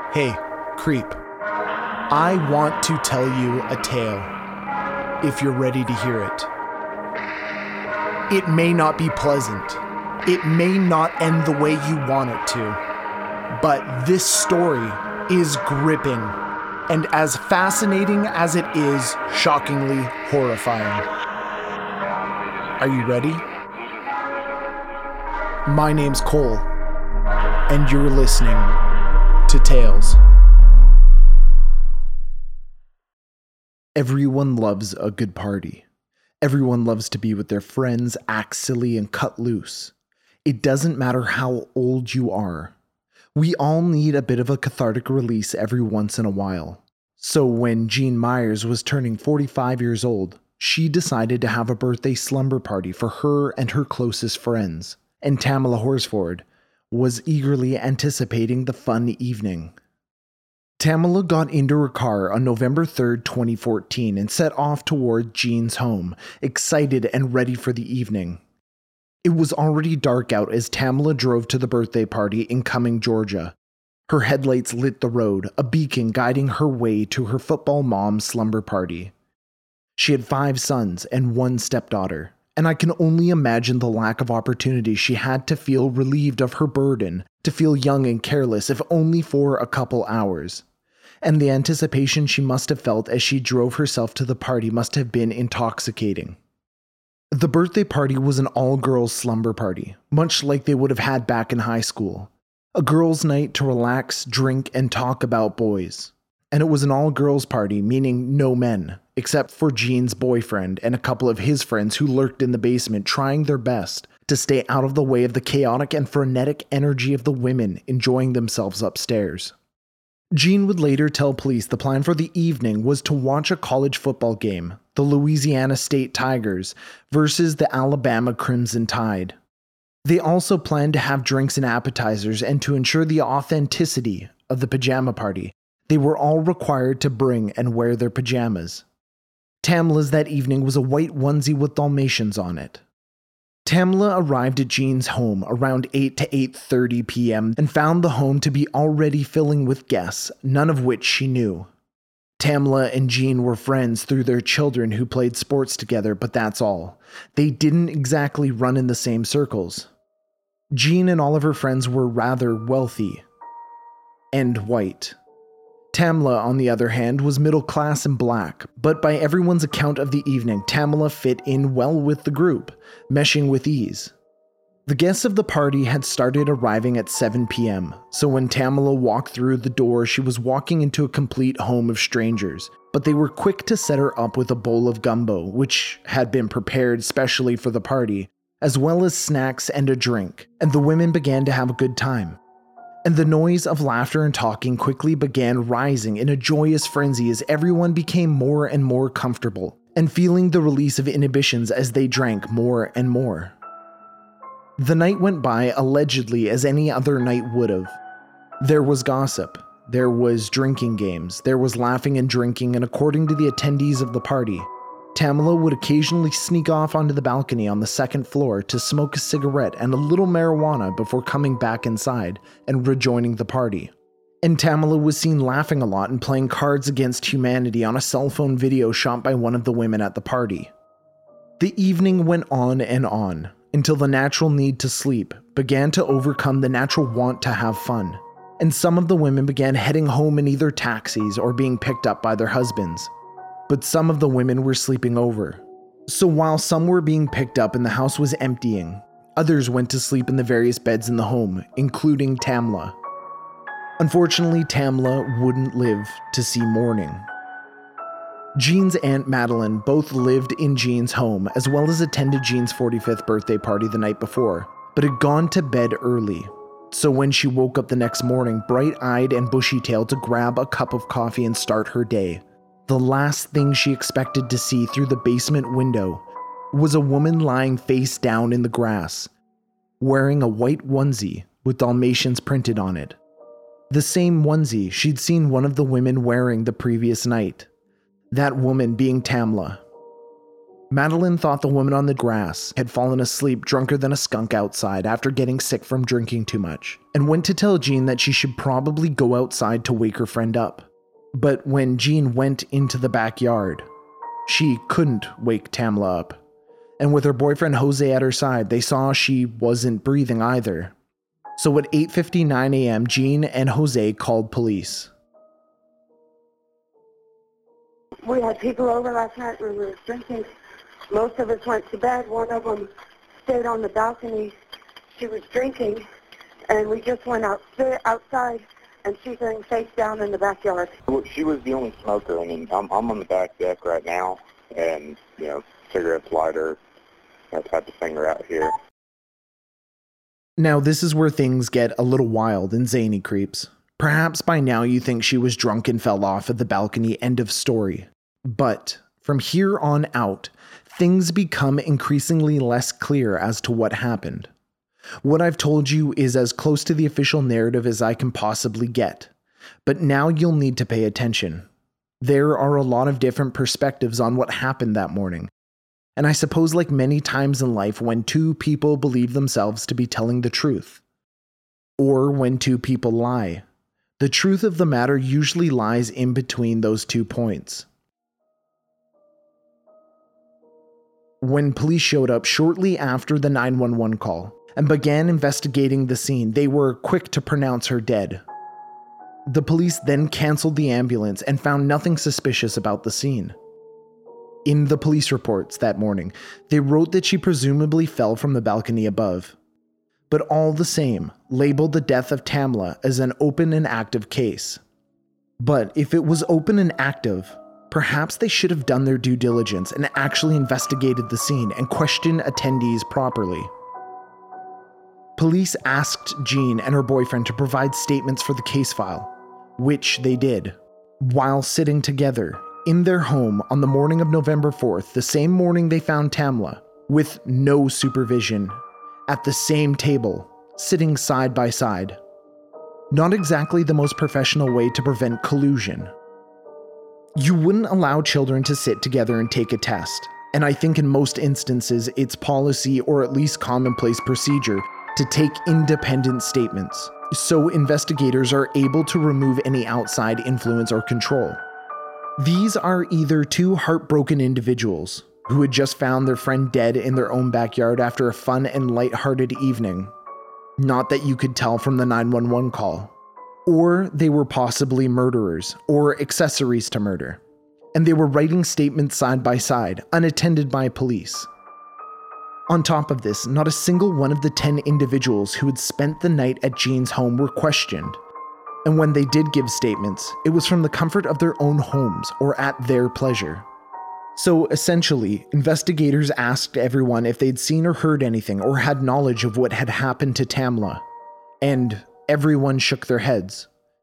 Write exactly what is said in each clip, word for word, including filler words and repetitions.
Hey, creep. I want to tell you a tale, if you're ready to hear it. It may not be pleasant. It may not end the way you want it to. But this story is gripping, and as fascinating as it is, shockingly horrifying. Are you ready? My name's Cole, and you're listening to Tales. Everyone loves a good party. Everyone loves to be with their friends, act silly, and cut loose. It doesn't matter how old you are. We all need a bit of a cathartic release every once in a while. So when Jean Myers was turning forty-five years old, she decided to have a birthday slumber party for her and her closest friends, and Tamala Horsford was eagerly anticipating the fun evening. Tamala got into her car on November third, twenty fourteen, and set off toward Jean's home, excited and ready for the evening. It was already dark out as Tamala drove to the birthday party in Cumming, Georgia. Her headlights lit the road, a beacon guiding her way to her football mom's slumber party. She had five sons and one stepdaughter, and I can only imagine the lack of opportunity she had to feel relieved of her burden, to feel young and careless if only for a couple hours. And the anticipation she must have felt as she drove herself to the party must have been intoxicating. The birthday party was an all-girls slumber party, much like they would have had back in high school. A girls' night to relax, drink, and talk about boys. And it was an all-girls party, meaning no men, except for Jean's boyfriend and a couple of his friends who lurked in the basement trying their best to stay out of the way of the chaotic and frenetic energy of the women enjoying themselves upstairs. Jean would later tell police the plan for the evening was to watch a college football game, the Louisiana State Tigers versus the Alabama Crimson Tide. They also planned to have drinks and appetizers, and to ensure the authenticity of the pajama party, they were all required to bring and wear their pajamas. Tamala's that evening was a white onesie with Dalmatians on it. Tamala arrived at Jean's home around eight to eight thirty p.m. and found the home to be already filling with guests, none of which she knew. Tamala and Jean were friends through their children who played sports together, but that's all. They didn't exactly run in the same circles. Jean and all of her friends were rather wealthy and white. Tamala, on the other hand, was middle class and black, but by everyone's account of the evening, Tamala fit in well with the group, meshing with ease. The guests of the party had started arriving at seven p.m., so when Tamala walked through the door, she was walking into a complete home of strangers, but they were quick to set her up with a bowl of gumbo, which had been prepared specially for the party, as well as snacks and a drink, and the women began to have a good time. And the noise of laughter and talking quickly began rising in a joyous frenzy as everyone became more and more comfortable, and feeling the release of inhibitions as they drank more and more. The night went by allegedly as any other night would have. There was gossip, there was drinking games, there was laughing and drinking, and according to the attendees of the party, Tamala would occasionally sneak off onto the balcony on the second floor to smoke a cigarette and a little marijuana before coming back inside and rejoining the party. And Tamala was seen laughing a lot and playing Cards Against Humanity on a cell phone video shot by one of the women at the party. The evening went on and on, until the natural need to sleep began to overcome the natural want to have fun, and some of the women began heading home in either taxis or being picked up by their husbands. But some of the women were sleeping over. So while some were being picked up and the house was emptying, others went to sleep in the various beds in the home, including Tamala. Unfortunately, Tamala wouldn't live to see morning. Jean's Aunt Madeline both lived in Jean's home, as well as attended Jean's forty-fifth birthday party the night before, but had gone to bed early. So when she woke up the next morning, bright-eyed and bushy-tailed, to grab a cup of coffee and start her day, the last thing she expected to see through the basement window was a woman lying face down in the grass, wearing a white onesie with Dalmatians printed on it. The same onesie she'd seen one of the women wearing the previous night. That woman being Tamala. Madeline thought the woman on the grass had fallen asleep drunker than a skunk outside after getting sick from drinking too much, and went to tell Jean that she should probably go outside to wake her friend up. But when Jean went into the backyard, she couldn't wake Tamla up. And with her boyfriend Jose at her side, they saw she wasn't breathing either. So at eight fifty-nine a.m., Jean and Jose called police. We had people over last night when we were drinking. Most of us went to bed. One of them stayed on the balcony. She was drinking, and we just went out outside, and she's laying face down in the backyard. She was the only smoker. I mean, I'm, I'm on the back deck right now, and, you know, cigarettes, lighter, that type of thing are out here. Now, this is where things get a little wild and zany, creeps. Perhaps by now you think she was drunk and fell off at the balcony, end of story. But from here on out, things become increasingly less clear as to what happened. What I've told you is as close to the official narrative as I can possibly get, but now you'll need to pay attention. There are a lot of different perspectives on what happened that morning, and I suppose like many times in life when two people believe themselves to be telling the truth, or when two people lie, the truth of the matter usually lies in between those two points. When police showed up shortly after the nine one one call and began investigating the scene, they were quick to pronounce her dead. The police then canceled the ambulance and found nothing suspicious about the scene. In the police reports that morning, they wrote that she presumably fell from the balcony above, but all the same, labeled the death of Tamla as an open and active case. But if it was open and active, perhaps they should have done their due diligence and actually investigated the scene and questioned attendees properly. Police asked Jean and her boyfriend to provide statements for the case file, which they did, while sitting together in their home on the morning of November fourth, the same morning they found Tamla, with no supervision, at the same table, sitting side by side. Not exactly the most professional way to prevent collusion. You wouldn't allow children to sit together and take a test, and I think in most instances it's policy or at least commonplace procedure to take independent statements, so investigators are able to remove any outside influence or control. These are either two heartbroken individuals who had just found their friend dead in their own backyard after a fun and light-hearted evening, not that you could tell from the nine one one call, or they were possibly murderers or accessories to murder, and they were writing statements side by side, unattended by police. On top of this, not a single one of the ten individuals who had spent the night at Jean's home were questioned, and when they did give statements, it was from the comfort of their own homes or at their pleasure. So essentially, investigators asked everyone if they'd seen or heard anything or had knowledge of what had happened to Tamla, and everyone shook their heads.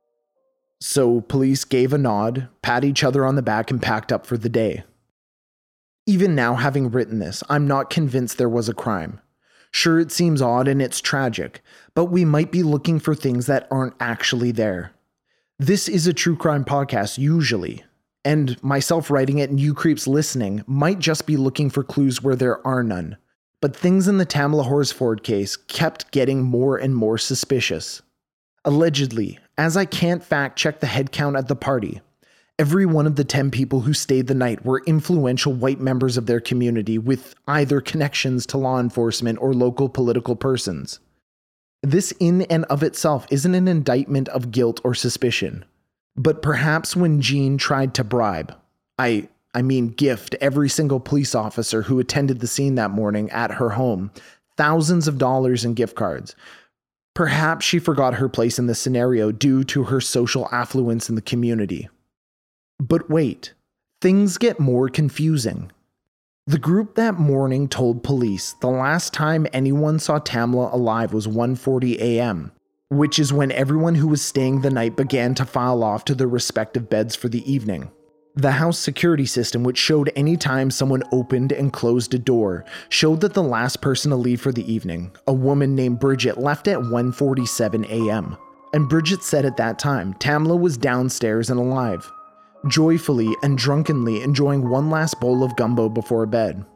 So police gave a nod, pat each other on the back, and packed up for the day. Even now, having written this, I'm not convinced there was a crime. Sure, it seems odd and it's tragic, but we might be looking for things that aren't actually there. This is a true crime podcast usually, and myself writing it and you creeps listening might just be looking for clues where there are none. But things in the Tamla Horsford case kept getting more and more suspicious. Allegedly, as I can't fact check the head count at the party, every one of the ten people who stayed the night were influential white members of their community with either connections to law enforcement or local political persons. This in and of itself isn't an indictment of guilt or suspicion, but perhaps when Jean tried to bribe, I, I mean gift every single police officer who attended the scene that morning at her home thousands of dollars in gift cards, perhaps she forgot her place in the scenario due to her social affluence in the community. But wait, things get more confusing. The group that morning told police the last time anyone saw Tamla alive was one forty a.m., which is when everyone who was staying the night began to file off to their respective beds for the evening. The house security system, which showed any time someone opened and closed a door, showed that the last person to leave for the evening, a woman named Bridget, left at one forty-seven a.m. And Bridget said at that time Tamla was downstairs and alive, joyfully and drunkenly enjoying one last bowl of gumbo before bed.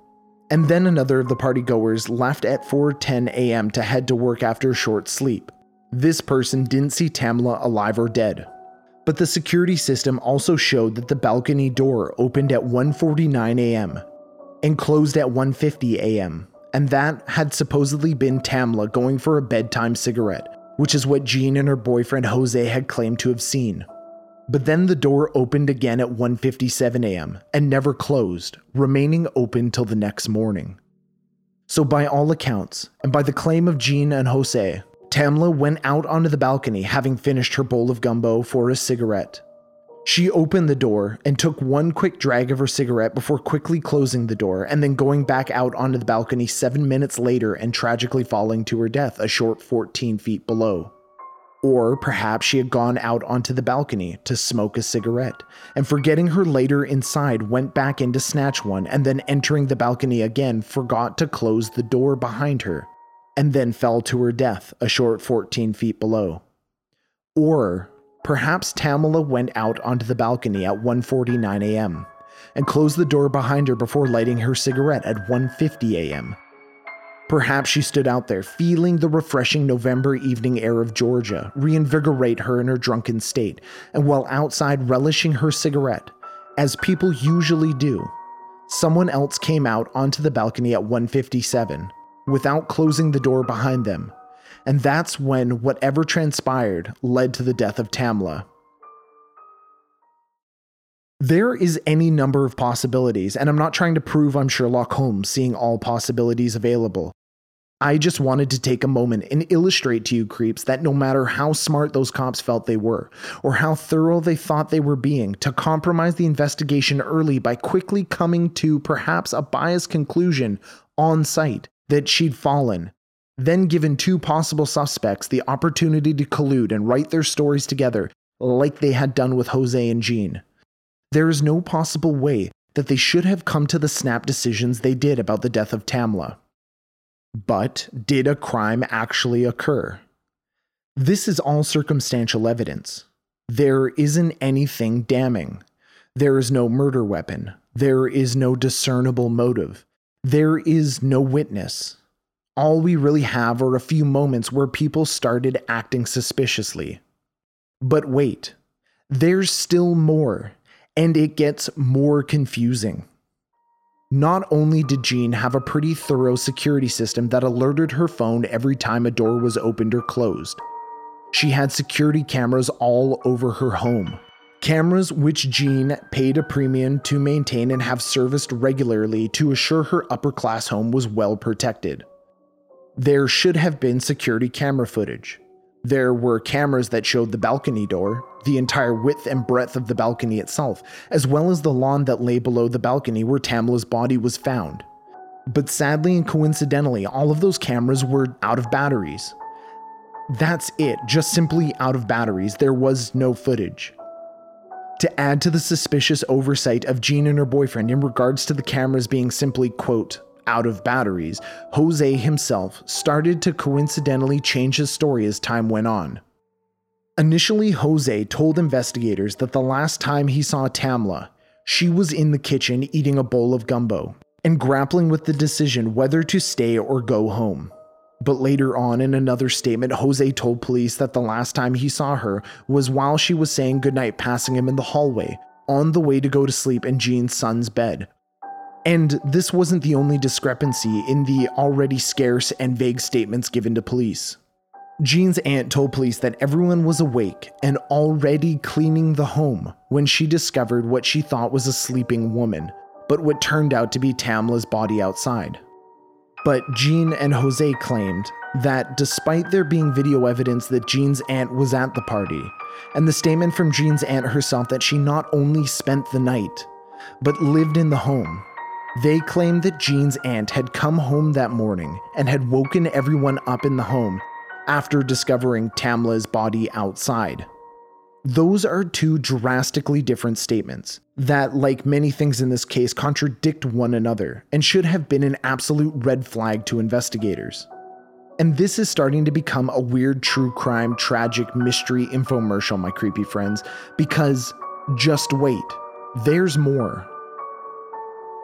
And then another of the partygoers left at four ten a.m. to head to work after a short sleep. This person didn't see Tamla alive or dead. But the security system also showed that the balcony door opened at one forty-nine a.m. and closed at one fifty a.m. And that had supposedly been Tamla going for a bedtime cigarette, which is what Jean and her boyfriend Jose had claimed to have seen. But then the door opened again at one fifty-seven a.m. and never closed, remaining open till the next morning. So by all accounts, and by the claim of Jean and Jose, Tamla went out onto the balcony having finished her bowl of gumbo for a cigarette. She opened the door and took one quick drag of her cigarette before quickly closing the door and then going back out onto the balcony seven minutes later and tragically falling to her death a short fourteen feet below. Or perhaps she had gone out onto the balcony to smoke a cigarette, and forgetting her later inside went back in to snatch one, and then entering the balcony again forgot to close the door behind her, and then fell to her death a short fourteen feet below. Or perhaps Tamla went out onto the balcony at one forty-nine a.m. and closed the door behind her before lighting her cigarette at one fifty a.m. Perhaps she stood out there feeling the refreshing November evening air of Georgia reinvigorate her in her drunken state, and while outside relishing her cigarette, as people usually do, someone else came out onto the balcony at one fifty-seven without closing the door behind them, and that's when whatever transpired led to the death of Tamla. There is any number of possibilities, and I'm not trying to prove I'm Sherlock Holmes seeing all possibilities available. I just wanted to take a moment and illustrate to you creeps that no matter how smart those cops felt they were, or how thorough they thought they were being, to compromise the investigation early by quickly coming to perhaps a biased conclusion on site that she'd fallen, then given two possible suspects the opportunity to collude and write their stories together like they had done with Jose and Jean. There is no possible way that they should have come to the snap decisions they did about the death of Tamla. But did a crime actually occur? This is all circumstantial evidence. There isn't anything damning. There is no murder weapon. There is no discernible motive. There is no witness. All we really have are a few moments where people started acting suspiciously. But wait, there's still more, and it gets more confusing. Not only did Jean have a pretty thorough security system that alerted her phone every time a door was opened or closed, she had security cameras all over her home. Cameras which Jean paid a premium to maintain and have serviced regularly to assure her upper-class home was well protected. There should have been security camera footage. There were cameras that showed the balcony door, the entire width and breadth of the balcony itself, as well as the lawn that lay below the balcony where Tamla's body was found. But sadly and coincidentally, all of those cameras were out of batteries. That's it, just simply out of batteries. There was no footage. To add to the suspicious oversight of Jean and her boyfriend in regards to the cameras being simply, quote, out of batteries, Jose himself started to coincidentally change his story as time went on. Initially, Jose told investigators that the last time he saw Tamla, she was in the kitchen eating a bowl of gumbo and grappling with the decision whether to stay or go home. But later on in another statement, Jose told police that the last time he saw her was while she was saying goodnight passing him in the hallway, on the way to go to sleep in Jean's son's bed. And this wasn't the only discrepancy in the already scarce and vague statements given to police. Jean's aunt told police that everyone was awake and already cleaning the home when she discovered what she thought was a sleeping woman, but what turned out to be Tamla's body outside. But Jean and Jose claimed that despite there being video evidence that Jean's aunt was at the party, and the statement from Jean's aunt herself that she not only spent the night, but lived in the home, they claimed that Jean's aunt had come home that morning and had woken everyone up in the home after discovering Tamla's body outside. Those are two drastically different statements that, like many things in this case, contradict one another and should have been an absolute red flag to investigators. And this is starting to become a weird true crime, tragic mystery infomercial, my creepy friends, because just wait, there's more.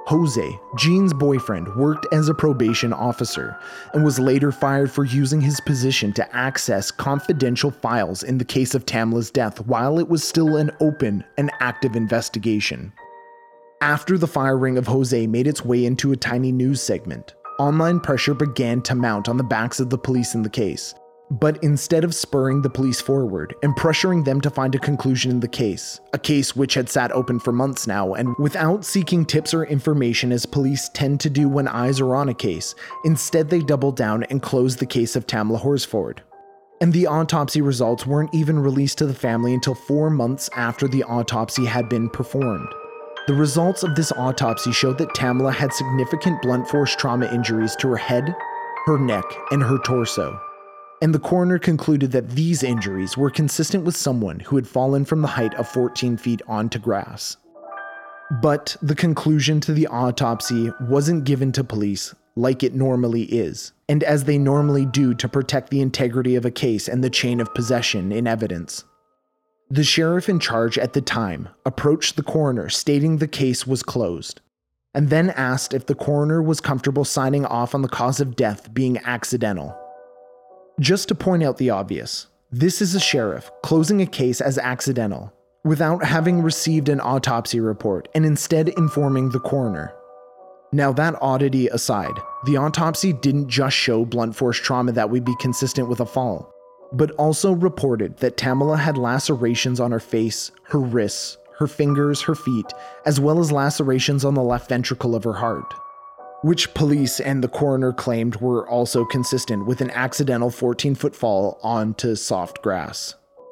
Jose, Jean's boyfriend, worked as a probation officer and was later fired for using his position to access confidential files in the case of Tamla's death while it was still an open and active investigation. After the firing of Jose made its way into a tiny news segment, online pressure began to mount on the backs of the police in the case. But instead of spurring the police forward and pressuring them to find a conclusion in the case, a case which had sat open for months now, and without seeking tips or information as police tend to do when eyes are on a case, instead they doubled down and closed the case of Tamla Horsford. And the autopsy results weren't even released to the family until four months after the autopsy had been performed. The results of this autopsy showed that Tamla had significant blunt force trauma injuries to her head, her neck, and her torso. And the coroner concluded that these injuries were consistent with someone who had fallen from the height of fourteen feet onto grass. But the conclusion to the autopsy wasn't given to police like it normally is, and as they normally do to protect the integrity of a case and the chain of possession in evidence. The sheriff in charge at the time approached the coroner stating the case was closed, and then asked if the coroner was comfortable signing off on the cause of death being accidental. Just to point out the obvious, this is a sheriff closing a case as accidental, without having received an autopsy report and instead informing the coroner. Now that oddity aside, the autopsy didn't just show blunt force trauma that would be consistent with a fall, but also reported that Tamla had lacerations on her face, her wrists, her fingers, her feet, as well as lacerations on the left ventricle of her heart, which police and the coroner claimed were also consistent with an accidental fourteen-foot fall onto soft grass.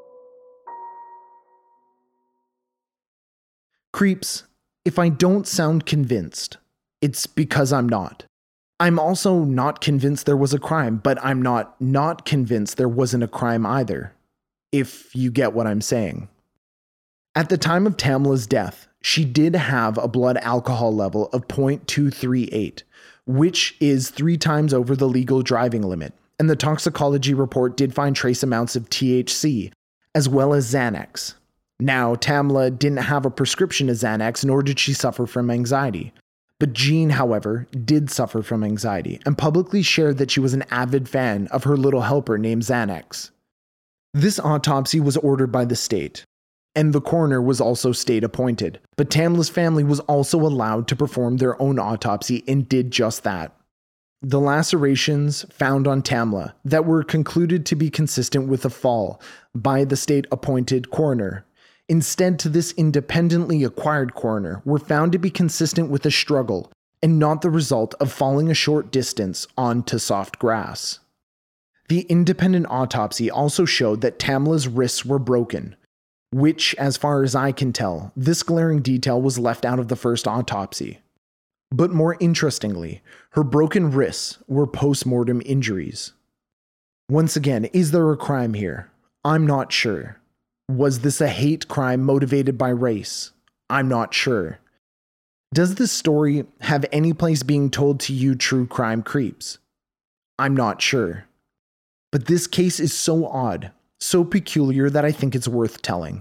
Creeps, if I don't sound convinced, it's because I'm not. I'm also not convinced there was a crime, but I'm not not convinced there wasn't a crime either, if you get what I'm saying. At the time of Tamla's death, she did have a blood alcohol level of zero point two three eight, which is three times over the legal driving limit, and the toxicology report did find trace amounts of T H C, as well as Xanax. Now, Tamla didn't have a prescription of Xanax, nor did she suffer from anxiety. But Jean, however, did suffer from anxiety, and publicly shared that she was an avid fan of her little helper named Xanax. This autopsy was ordered by the state, and the coroner was also state appointed, but Tamla's family was also allowed to perform their own autopsy and did just that. The lacerations found on Tamla that were concluded to be consistent with a fall by the state appointed coroner, instead to this independently acquired coroner, were found to be consistent with a struggle and not the result of falling a short distance onto soft grass. The independent autopsy also showed that Tamla's wrists were broken, which, as far as I can tell, this glaring detail was left out of the first autopsy. But more interestingly, her broken wrists were post-mortem injuries. Once again, is there a crime here? I'm not sure. Was this a hate crime motivated by race? I'm not sure. Does this story have any place being told to you true crime creeps? I'm not sure. But this case is so odd, so peculiar that I think it's worth telling.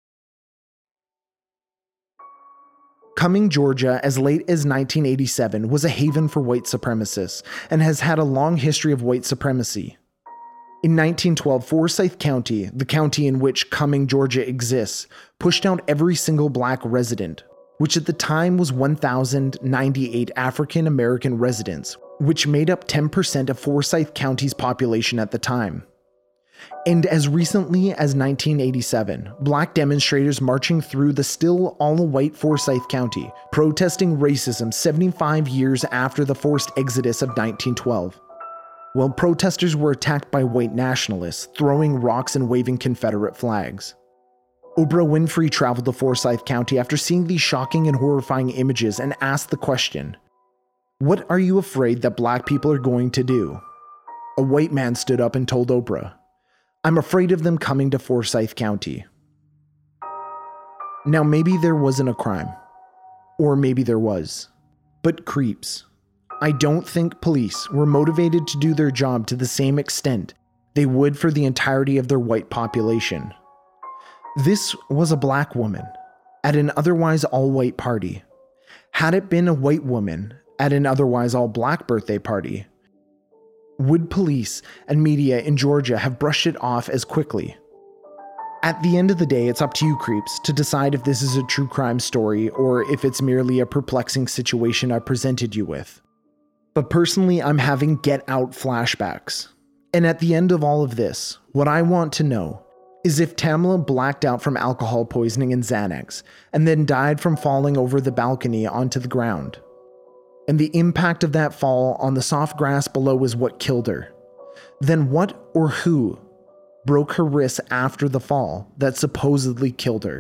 Cumming, Georgia, as late as nineteen eighty-seven, was a haven for white supremacists and has had a long history of white supremacy. In nineteen twelve, Forsyth County, the county in which Cumming, Georgia exists, pushed out every single black resident, which at the time was one thousand ninety-eight African American residents, which made up ten percent of Forsyth County's population at the time. And as recently as nineteen eighty-seven, black demonstrators marching through the still all-white Forsyth County, protesting racism seventy-five years after the forced exodus of nineteen twelve. Well, protesters were attacked by white nationalists, throwing rocks and waving Confederate flags. Oprah Winfrey traveled to Forsyth County after seeing these shocking and horrifying images and asked the question, "What are you afraid that black people are going to do?" A white man stood up and told Oprah, "I'm afraid of them coming to Forsyth County." Now maybe there wasn't a crime. Or maybe there was. But creeps. I don't think police were motivated to do their job to the same extent they would for the entirety of their white population. This was a black woman at an otherwise all-white party, Had it been a white woman at an otherwise all-black birthday party, would police and media in Georgia have brushed it off as quickly? At the end of the day, it's up to you creeps to decide if this is a true crime story or if it's merely a perplexing situation I presented you with. But personally, I'm having Get Out flashbacks. And at the end of all of this, what I want to know is if Tamla blacked out from alcohol poisoning and Xanax and then died from falling over the balcony onto the ground. And the impact of that fall on the soft grass below is what killed her. Then what or who broke her wrists after the fall that supposedly killed her?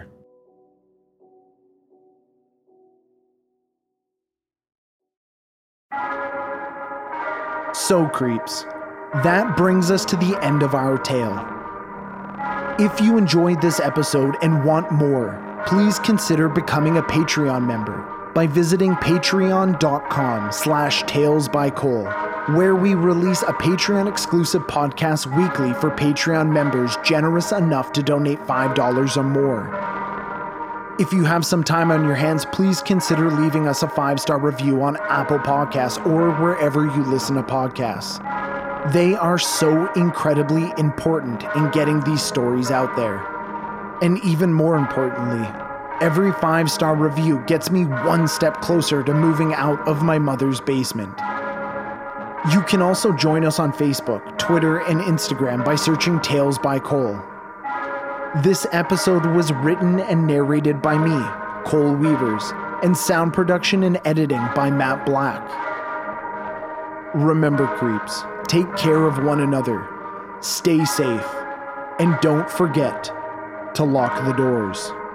So creeps, that brings us to the end of our tale. If you enjoyed this episode and want more, please consider becoming a Patreon member by visiting patreon.com slash tales by Cole, where we release a Patreon-exclusive podcast weekly for Patreon members generous enough to donate five dollars or more. If you have some time on your hands, please consider leaving us a five-star review on Apple Podcasts or wherever you listen to podcasts. They are so incredibly important in getting these stories out there. And even more importantly, every five-star review gets me one step closer to moving out of my mother's basement. You can also join us on Facebook, Twitter, and Instagram by searching Tales by Cole. This episode was written and narrated by me, Cole Weavers, and sound production and editing by Matt Black. Remember, creeps, take care of one another, stay safe, and don't forget to lock the doors.